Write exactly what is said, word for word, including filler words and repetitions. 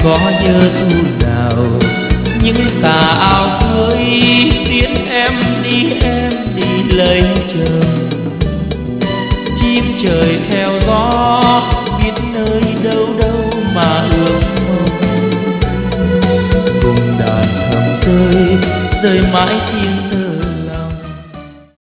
có nhớ thu nào những tà áo phơi tiễn em đi, em đi lấy chồng. Chim trời theo gió biết nơi đâu đâu mà ước mong, cùng đàn thầm rơi rơi mãi tiếng